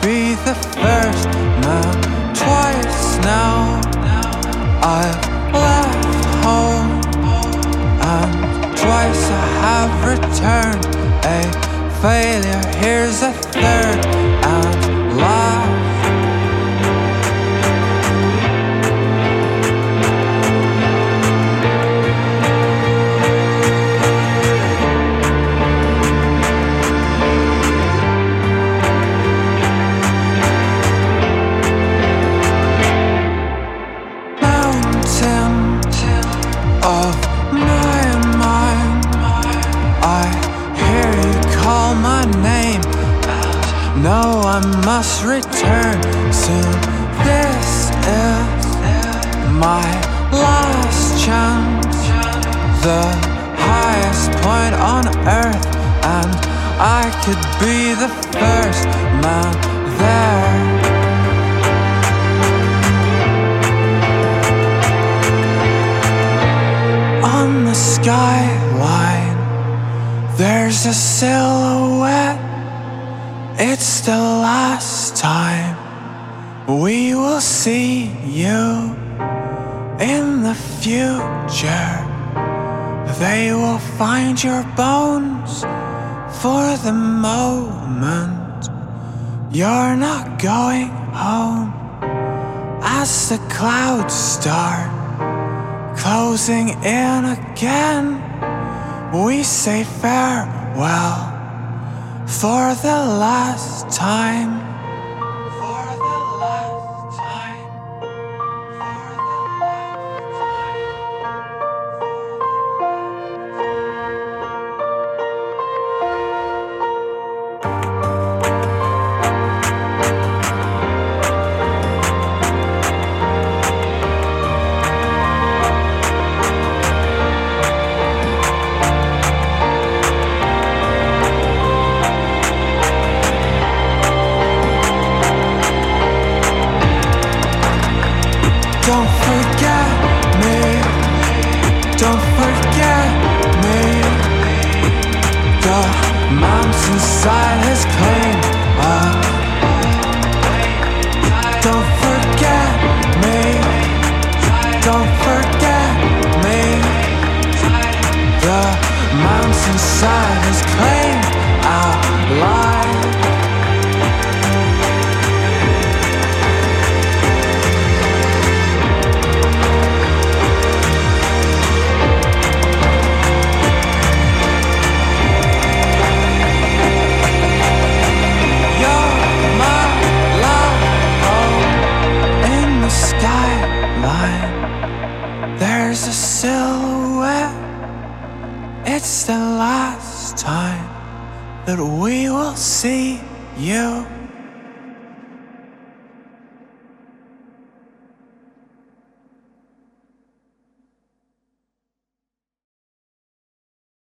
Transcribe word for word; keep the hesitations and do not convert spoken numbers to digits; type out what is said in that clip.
be the first man twice now. I've left home and twice I have returned. A failure, here's a third and last. Of my mind, I hear you call my name, and know I must return soon. This is my last chance, the highest point on earth, and I could be the first man there. On the skyline, there's a silhouette. It's the last time we will see you. In the future, they will find your bones. For the moment, you're not going home. As the clouds start closing in again, we say farewell for the last time. For the last time. For the Don't forget me, don't forget me. The mountainside has claimed us. Don't forget me, don't forget me. The mountainside has claimed our life. There's a silhouette. It's the last time that we will see you.